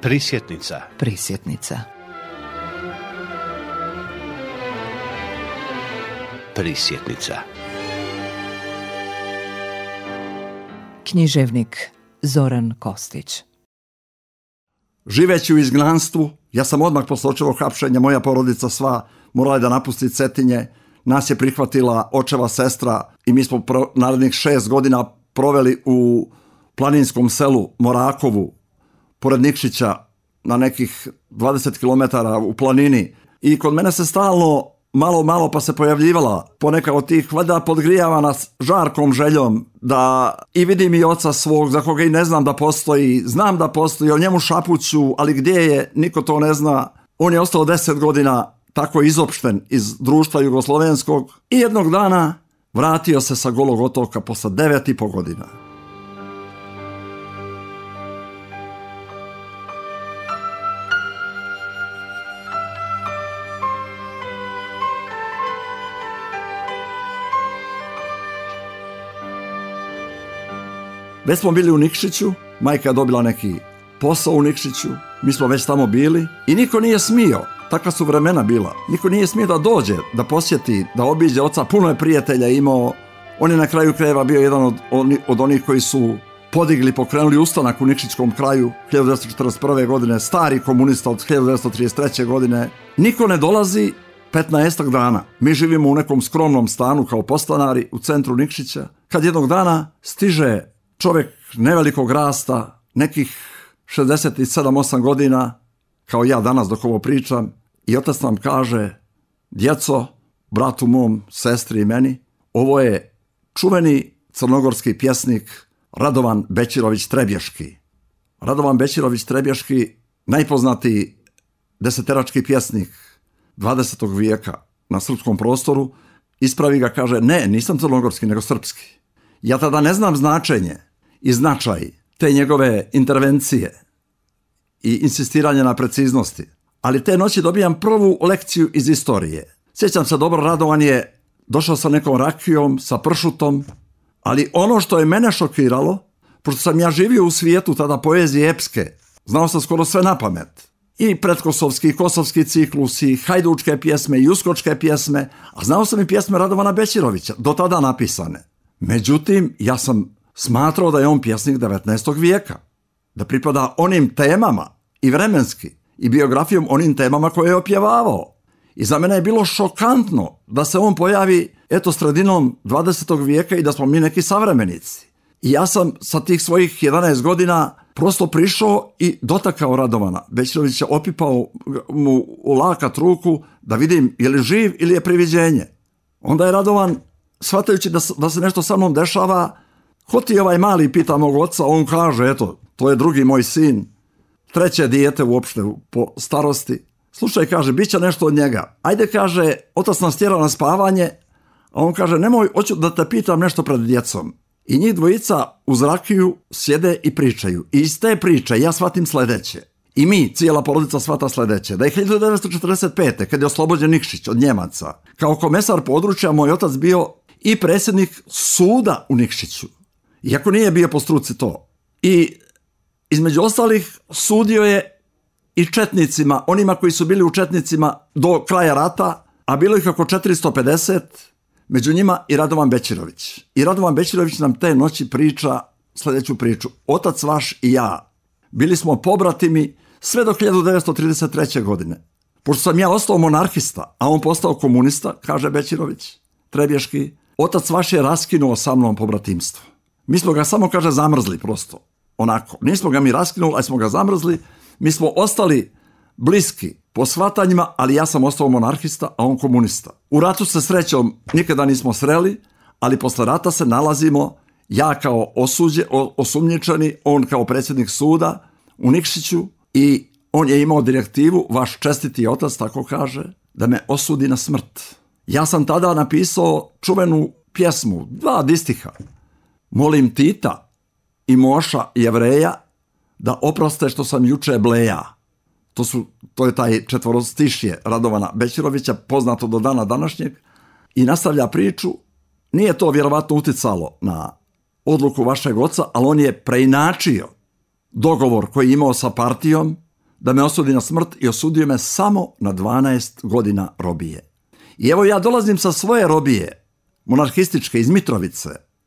Prisjetnica. Prisjetnica. Prisjetnica. Književnik Zoran Kostić. Živeći u izgnanstvu, ja sam odmah posle očevog hapšenja, moja porodica sva morala da napusti Cetinje. Nas je prihvatila očeva sestra i mi smo narednih 6 godina proveli u planinskom selu Morakovu, pored Nikšića, na nekih 20 km u planini. I kod mene se stalno malo pa se pojavljivala poneka od tih, valjda podgrijavana žarkom željom da i vidim i oca svog, za koga i ne znam da postoji, znam da postoji, o njemu šapuću, ali gdje je, niko to ne zna. On je ostao 10 godina tako izopšten iz društva jugoslovenskog i jednog dana vratio se sa Golog otoka posle 9,5 godina. Već smo bili u Nikšiću, majka je dobila neki posao u Nikšiću, mi smo već tamo bili i niko nije smio, takva su vremena bila, niko nije smio da dođe, da posjeti, da obiđe oca, puno je prijatelja imao. On je na kraju krajeva bio jedan od onih koji su podigli, pokrenuli ustanak u Nikšićkom kraju 1941. godine, stari komunista od 1933. godine. Niko ne dolazi 15 dana. Mi živimo u nekom skromnom stanu kao podstanari u centru Nikšića, kad jednog dana stiže čovjek nevelikog rasta, nekih 67-8 godina, kao ja danas dok ovo pričam, i otac nam kaže: djeco, bratu mom, sestri i meni, ovo je čuveni crnogorski pjesnik Radovan Bećirović Trebješki. Radovan Bećirović Trebješki, najpoznatiji deseterački pjesnik 20. vijeka na srpskom prostoru, ispravi ga, kaže: ne, nisam crnogorski, nego srpski. Ja tada ne znam značenje i značaj te njegove intervencije i insistiranje na preciznosti, ali te noći dobijam prvu lekciju iz istorije. Sjećam se dobro, Radovan je došao sa nekom rakijom, sa pršutom, ali ono što je mene šokiralo, pošto sam ja živio u svijetu tada poezije epske, znao sam skoro sve na pamet, i predkosovski, i kosovski ciklus, i hajdučke pjesme, i uskočke pjesme, a znao sam i pjesme Radovana Bećirovića, do tada napisane. Međutim, ja sam smatrao da je on pjesnik 19. vijeka, da pripada onim temama i vremenski i biografijom onim temama koje je opjevavao. I za mene je bilo šokantno da se on pojavi eto sredinom 20. vijeka i da smo mi neki savremenici. I ja sam sa tih svojih 11 godina prosto prišao i dotakao Radovana Bećirovića, opipao mu u lakat ruku da vidim je li živ ili je priviđenje. Onda je Radovan, shvatajući da se nešto sa mnom dešava: ko ti je ovaj mali, pita mog oca. On kaže: eto, to je drugi moj sin, 3. dijete uopšte po starosti. Slušaj, kaže, bit će nešto od njega. Ajde, kaže, otac nas tjera na spavanje, a on kaže: nemoj, hoću da te pitam nešto pred djecom. I njih dvojica uz rakiju sjede i pričaju. I iz te priče ja shvatim sledeće. I mi, cijela porodica, shvata sledeće: da je 1945. kad je oslobođen Nikšić od Njemaca, kao komesar područja moj otac bio i predsjednik suda u Nikšiću, iako nije bio po struci to. I između ostalih sudio je i četnicima, onima koji su bili u četnicima do kraja rata, a bilo ih oko 450, među njima i Radovan Bećirović. I Radovan Bećirović nam te noći priča sljedeću priču: otac vaš i ja bili smo pobratimi sve do 1933. godine. Pošto sam ja ostao monarhista, a on postao komunista, kaže Bećirović Trebješki, otac vaš je raskinuo sa mnom pobratimstvo. Mi smo ga samo, kaže, zamrzli prosto. Onako, nismo ga mi raskinuli, ali smo ga zamrzli. Mi smo ostali bliski po shvatanjima, ali ja sam ostao monarhista, a on komunista. U ratu se srećom nikada nismo sreli, ali posle rata se nalazimo, ja kao osumnjičeni, on kao predsjednik suda u Nikšiću, i on je imao direktivu, vaš čestiti otac, tako kaže, da me osudi na smrt. Ja sam tada napisao čuvenu pjesmu, 2 distiha: molim Tita i Moša Jevreja da oproste što sam juče bleja. To je taj četvorostišje Radovana Bećirovića, poznato do dana današnjeg, i nastavlja priču. Nije to vjerovatno uticalo na odluku vašeg oca, ali on je preinačio dogovor koji je imao sa partijom da me osudi na smrt i osudio me samo na 12 godina robije. I evo ja dolazim sa svoje robije, monarhističke iz Mitrovice,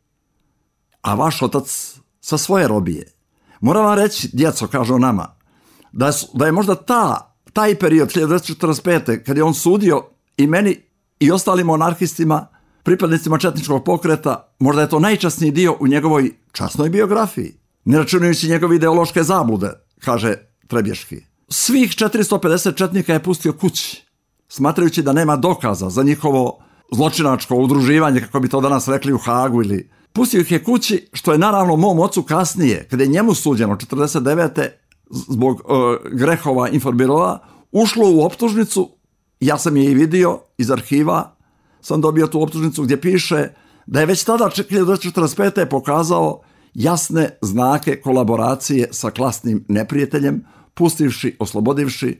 a vaš otac sa svoje robije. Moram vam reći, djeco, kaže on nama, da je možda taj period 1945. kad je on sudio i meni i ostalim monarhistima, pripadnicima četničkog pokreta, možda je to najčasniji dio u njegovoj časnoj biografiji, ne računajući njegove ideološke zablude, kaže Trebješki. Svih 450 četnika je pustio kući, smatrajući da nema dokaza za njihovo zločinačko udruživanje, kako bi to danas rekli u Hagu, ili pustio ih je kući, što je naravno mom ocu kasnije, kada je njemu suđeno 49. zbog grehova Informbiroa, ušlo u optužnicu. Ja sam je i vidio iz arhiva, sam dobio tu optužnicu gdje piše da je već tada 1945. pokazao jasne znake kolaboracije sa klasnim neprijateljem, pustivši, oslobodivši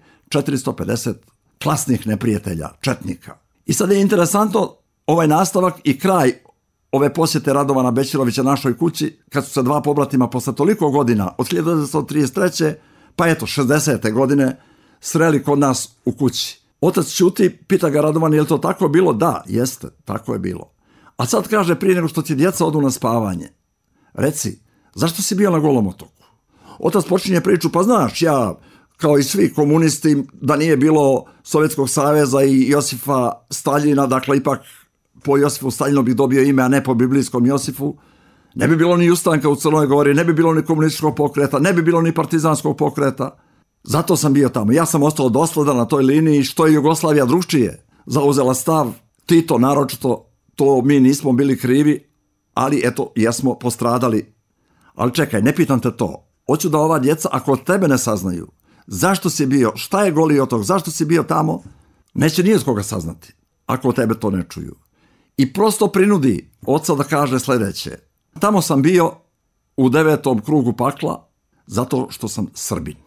450 klasnih neprijatelja, četnika. I sad je interesantno ovaj nastavak i kraj ove posjete Radovana Bećirovića našoj kući, kad su se dva pobratima posle toliko godina, od 1933. pa eto 60. godine, sreli kod nas u kući. Otac ćuti, pita ga Radovan, je li to tako bilo? Da, jeste, tako je bilo. A sad kaže, prije nego što ti djeca odu na spavanje, reci, zašto si bio na Golom otoku? Otac počinje priču, pa znaš, ja, kao i svi komunisti, da nije bilo Sovjetskog saveza i Josifa Staljina, dakle ipak po Josifu Staljinu bih dobio ime, a ne po biblijskom Josifu, ne bi bilo ni ustanka u Crnoj Gori, ne bi bilo ni komunističkog pokreta, ne bi bilo ni partizanskog pokreta. Zato sam bio tamo. Ja sam ostao dosledan na toj liniji, što je Jugoslavija drugčije zauzela stav, Tito naročito, to mi nismo bili krivi, ali eto, jesmo postradali. Ali čekaj, ne pitam te to. Hoću da ova djeca, ako od tebe ne saznaju, zašto si bio, šta je Goli otok, zašto si bio tamo, neće ni od koga saznati, ako od tebe to ne čuju. I prosto prinudi oca da kaže sljedeće. Tamo sam bio u 9. krugu pakla zato što sam Srbin.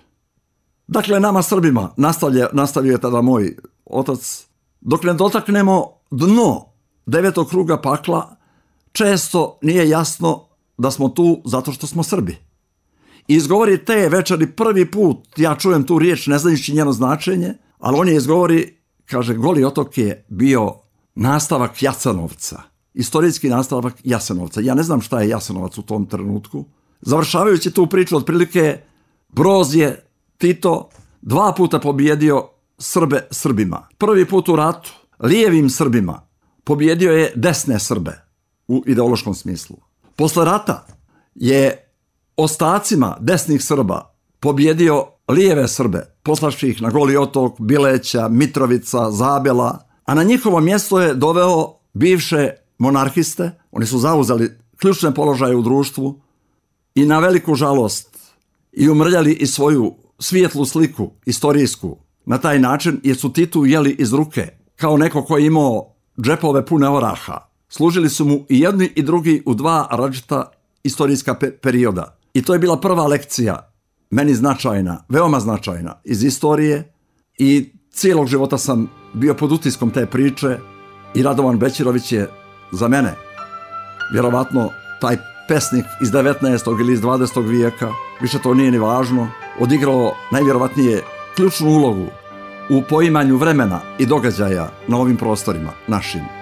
Dakle, nama Srbima, nastavio je tada moj otac, dok ne dotaknemo dno 9. kruga pakla, često nije jasno da smo tu zato što smo Srbi. I izgovori te večeri prvi put, ja čujem tu riječ ne znajući njeno značenje, ali on je izgovori, kaže, Goli otok je bio nastavak Jasenovca, istorijski nastavak Jasenovca. Ja ne znam šta je Jasenovac u tom trenutku. Završavajući tu priču, otprilike, Broz je, Tito, 2 puta pobjedio Srbe Srbima. Prvi put u ratu, lijevim Srbima, pobjedio je desne Srbe u ideološkom smislu. Posle rata je ostacima desnih Srba pobjedio lijeve Srbe, poslavši ih na Goli otok, Bileća, Mitrovica, Zabela, a na njihovo mjesto je doveo bivše monarhiste. Oni su zauzeli ključne položaje u društvu i na veliku žalost i umrljali i svoju svijetlu sliku, istorijsku, na taj način, jer su Titu jeli iz ruke, kao neko koji je imao džepove pune oraha. Služili su mu i jedni i drugi u 2 različita istorijska perioda. I to je bila prva lekcija, meni značajna, veoma značajna, iz istorije, i cijelog života sam bio pod utiskom te priče i Radovan Bećirović je za mene, vjerovatno taj pesnik iz 19. ili iz 20. vijeka, više to nije ni važno, odigrao najvjerovatnije ključnu ulogu u poimanju vremena i događaja na ovim prostorima našim.